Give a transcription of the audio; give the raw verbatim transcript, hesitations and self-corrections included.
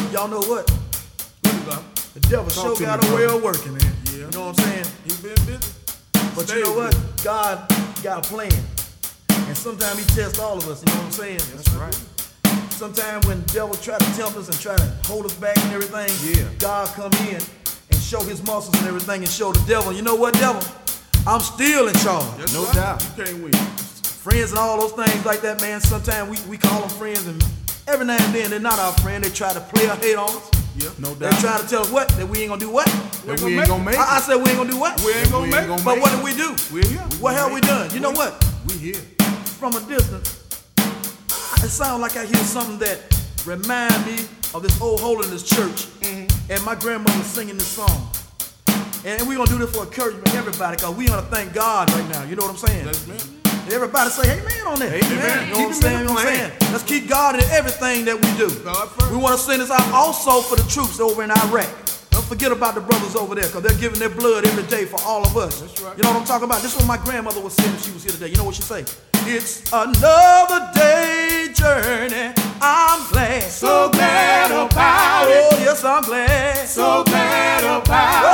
y'all know what? The devil sure got a way of working, man. Yeah. You know what I'm saying? He been busy. But Stay you know what? busy. God got a plan. And sometimes he tests all of us, you know what I'm saying? That's right. Sometimes when the devil try to tempt us and try to hold us back and everything, Yeah. God come in and show his muscles and everything and show the devil, you know what, devil? I'm still in charge. That's no right. doubt. You can't win. Friends and all those things like that, man, sometimes we, we call them friends, and every now and then they're not our friend. They try to play a hate on us. Yeah, no They doubt. try to tell us what? That we ain't gonna do what? That we ain't gonna make it. I, I said we ain't gonna do what? We ain't gonna we make ain't it. But what did we do? We're here. What have we done? You know what? We here. From a distance, it sounds like I hear something that remind me of this old holiness church. Mm-hmm. And my grandmother singing this song. And we're gonna do this for encouragement, everybody, because we gonna thank God right now. You know what I'm saying? That's me. Everybody say amen on that. Amen. Amen. You know what I'm Keep saying? it You know what I'm playing. saying? Let's keep God in everything that we do. God first. We want to send this out also for the troops over in Iraq. Don't forget about the brothers over there, because they're giving their blood every day for all of us. That's right. You know what I'm talking about? This is what my grandmother was saying if she was here today. You know what she say? It's another day journey. I'm glad. So glad about it. Oh, yes, I'm glad. So glad about